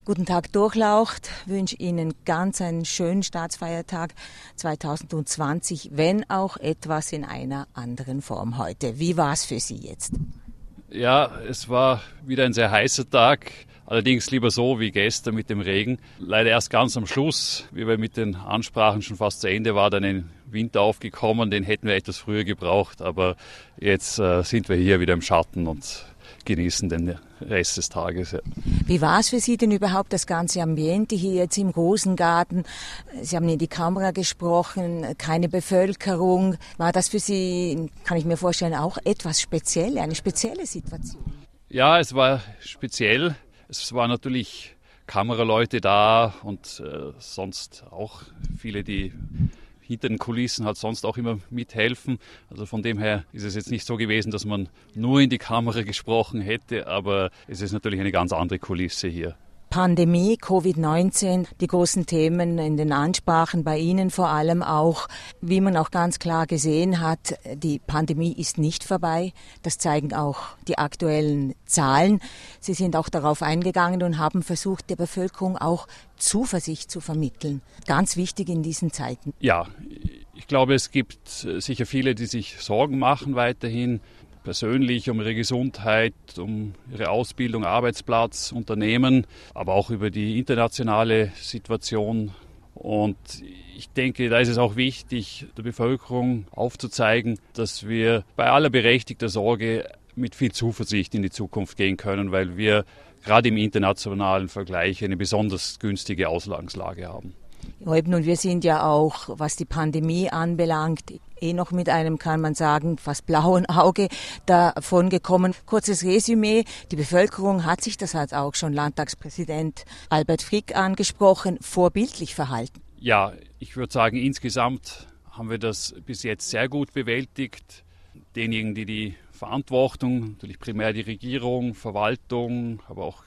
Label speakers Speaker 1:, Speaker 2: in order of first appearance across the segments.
Speaker 1: Guten Tag, Durchlaucht. Ich wünsche Ihnen ganz einen schönen Staatsfeiertag 2020, wenn auch etwas in einer anderen Form heute. Wie war es für Sie jetzt?
Speaker 2: Ja, es war wieder ein sehr heißer Tag, allerdings lieber so wie gestern mit dem Regen. Leider erst ganz am Schluss, wie wir mit den Ansprachen schon fast zu Ende waren, dann ein Winter aufgekommen, den hätten wir etwas früher gebraucht, aber jetzt sind wir hier wieder im Schatten und genießen den Rest des Tages. Ja.
Speaker 1: Wie war es für Sie denn überhaupt, das ganze Ambiente hier jetzt im Rosengarten? Sie haben in die Kamera gesprochen, keine Bevölkerung. War das für Sie, kann ich mir vorstellen, auch etwas speziell, eine spezielle Situation?
Speaker 2: Ja, es war speziell. Es waren natürlich Kameraleute da und sonst auch viele, die hinter den Kulissen halt sonst auch immer mithelfen. Also von dem her ist es jetzt nicht so gewesen, dass man nur in die Kamera gesprochen hätte, aber es ist natürlich eine ganz andere Kulisse hier.
Speaker 1: Pandemie, Covid-19, die großen Themen in den Ansprachen bei Ihnen vor allem auch, wie man auch ganz klar gesehen hat, die Pandemie ist nicht vorbei. Das zeigen auch die aktuellen Zahlen. Sie sind auch darauf eingegangen und haben versucht, der Bevölkerung auch Zuversicht zu vermitteln. Ganz wichtig in diesen Zeiten.
Speaker 2: Ja, ich glaube, es gibt sicher viele, die sich Sorgen machen weiterhin. Persönlich um ihre Gesundheit, um ihre Ausbildung, Arbeitsplatz, Unternehmen, aber auch über die internationale Situation. Und ich denke, da ist es auch wichtig, der Bevölkerung aufzuzeigen, dass wir bei aller berechtigter Sorge mit viel Zuversicht in die Zukunft gehen können, weil wir gerade im internationalen Vergleich eine besonders günstige Ausgangslage haben.
Speaker 1: Und wir sind ja auch, was die Pandemie anbelangt, noch mit einem, kann man sagen, fast blauen Auge davon gekommen. Kurzes Resümee. Die Bevölkerung hat sich, das hat auch schon Landtagspräsident Albert Frick angesprochen, vorbildlich verhalten.
Speaker 2: Ja, ich würde sagen, insgesamt haben wir das bis jetzt sehr gut bewältigt. Diejenigen, die die Verantwortung, natürlich primär die Regierung, Verwaltung, aber auch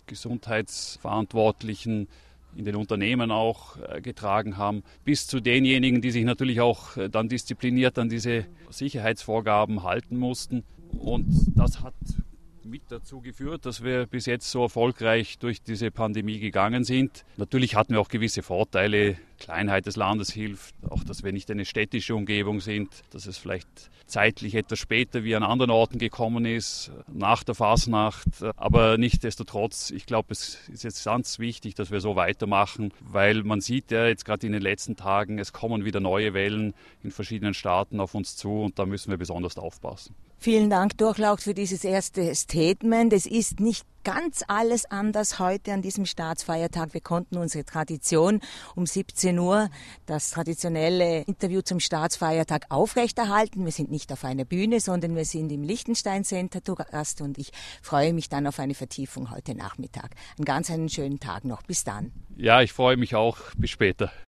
Speaker 2: Gesundheitsverantwortlichen, in den Unternehmen auch getragen haben, bis zu denjenigen, die sich natürlich auch dann diszipliniert an diese Sicherheitsvorgaben halten mussten. Und das hat mit dazu geführt, dass wir bis jetzt so erfolgreich durch diese Pandemie gegangen sind. Natürlich hatten wir auch gewisse Vorteile. Kleinheit des Landes hilft, auch dass wir nicht eine städtische Umgebung sind, dass es vielleicht zeitlich etwas später wie an anderen Orten gekommen ist, nach der Fasnacht. Aber nichtsdestotrotz, ich glaube, es ist jetzt ganz wichtig, dass wir so weitermachen, weil man sieht ja jetzt gerade in den letzten Tagen, es kommen wieder neue Wellen in verschiedenen Staaten auf uns zu und da müssen wir besonders aufpassen.
Speaker 1: Vielen Dank, Durchlaucht, für dieses erste Statement. Es ist nicht ganz alles anders heute an diesem Staatsfeiertag. Wir konnten unsere Tradition um 17 Uhr, das traditionelle Interview zum Staatsfeiertag, aufrechterhalten. Wir sind nicht auf einer Bühne, sondern wir sind im Liechtenstein Center zu Gast und ich freue mich dann auf eine Vertiefung heute Nachmittag. Einen schönen Tag noch. Bis dann.
Speaker 2: Ja, ich freue mich auch. Bis später.